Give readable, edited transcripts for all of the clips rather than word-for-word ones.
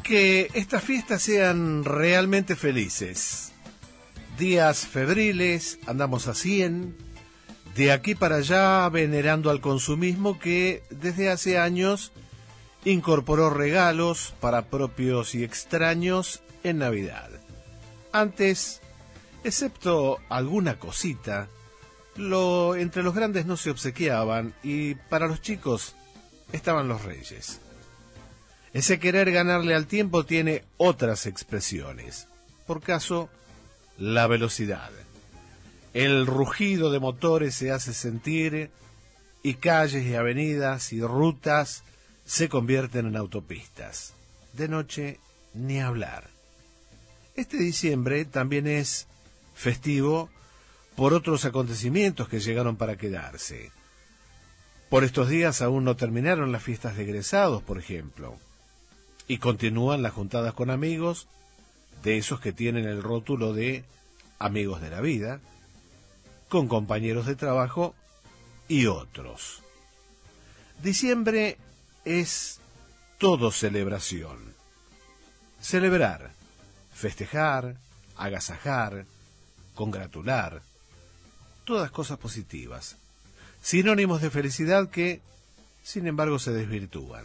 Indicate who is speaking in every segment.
Speaker 1: que estas fiestas sean realmente felices. Días febriles, andamos a 100, de aquí para allá venerando al consumismo que desde hace años incorporó regalos para propios y extraños en Navidad. Antes, excepto alguna cosita, entre los grandes no se obsequiaban y para los chicos estaban los reyes. Ese querer ganarle al tiempo tiene otras expresiones. Por caso, la velocidad. El rugido de motores se hace sentir y calles y avenidas y rutas se convierten en autopistas. De noche, ni hablar. Este diciembre también es festivo por otros acontecimientos que llegaron para quedarse. Por estos días aún no terminaron las fiestas de egresados, por ejemplo, y continúan las juntadas con amigos, de esos que tienen el rótulo de amigos de la vida, con compañeros de trabajo y otros. Diciembre es todo celebración. Celebrar, festejar, agasajar, congratular, todas cosas positivas, sinónimos de felicidad que, sin embargo, se desvirtúan.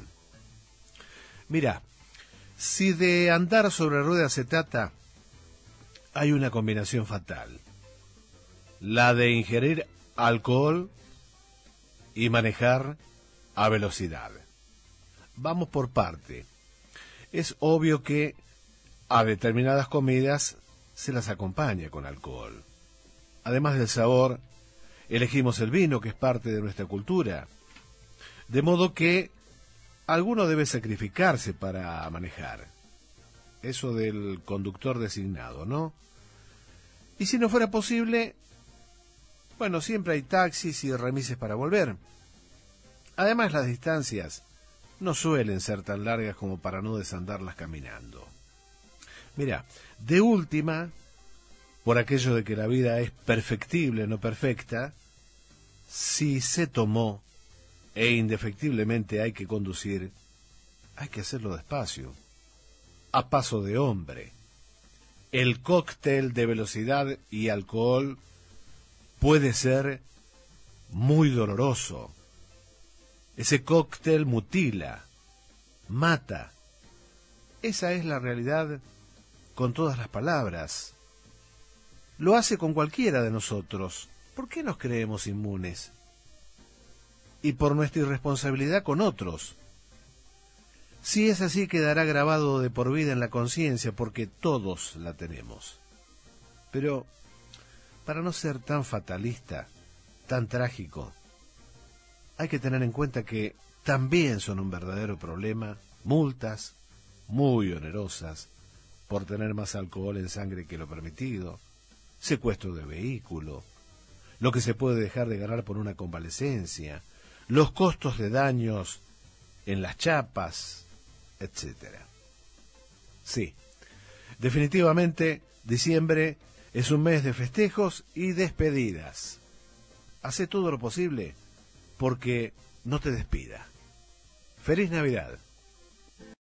Speaker 1: Mirá, si de andar sobre ruedas se trata, hay una combinación fatal: la de ingerir alcohol y manejar a velocidad. Vamos por parte. Es obvio que a determinadas comidas se las acompaña con alcohol. Además del sabor, elegimos el vino, que es parte de nuestra cultura. De modo que alguno debe sacrificarse para manejar. Eso del conductor designado, ¿no? Y si no fuera posible, bueno, siempre hay taxis y remises para volver. Además, las distancias no suelen ser tan largas como para no desandarlas caminando. Mirá, de última, por aquello de que la vida es perfectible, no perfecta, si se tomó e indefectiblemente hay que conducir, hay que hacerlo despacio, a paso de hombre. El cóctel de velocidad y alcohol puede ser muy doloroso. Ese cóctel mutila, mata. Esa es la realidad con todas las palabras. Lo hace con cualquiera de nosotros. ¿Por qué nos creemos inmunes? Y por nuestra irresponsabilidad con otros. Si es así, quedará grabado de por vida en la conciencia, porque todos la tenemos. Pero, para no ser tan fatalista, tan trágico, hay que tener en cuenta que también son un verdadero problema multas muy onerosas por tener más alcohol en sangre que lo permitido, secuestro de vehículo, lo que se puede dejar de ganar por una convalecencia, los costos de daños en las chapas, etcétera. Sí, definitivamente diciembre es un mes de festejos y despedidas. Hacé todo lo posible porque no te despida. ¡Feliz Navidad!